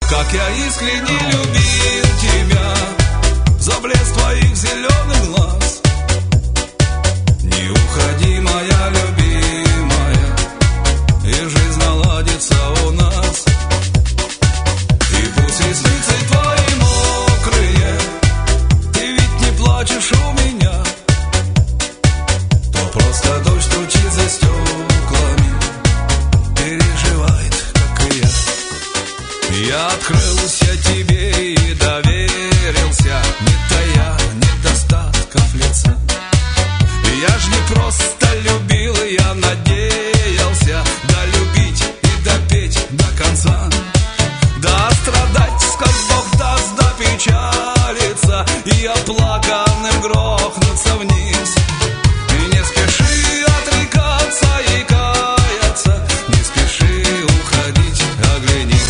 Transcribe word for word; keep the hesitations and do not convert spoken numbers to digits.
Как я искренне любил тебя за блеск твоих зеленых глаз. Не уходи, моя любимая, и жизнь наладится у нас. И пусть ресницы твои мокрые, ты ведь не плачешь у меня, то просто дождь стучит за стеклами, переживает, как и я. Я открылся тебе и доверился, не тая недостатков лица. Я ж не просто любил, я надеялся долюбить и допеть до конца. Да страдать, сколь Бог даст, да печалиться, и я плачу.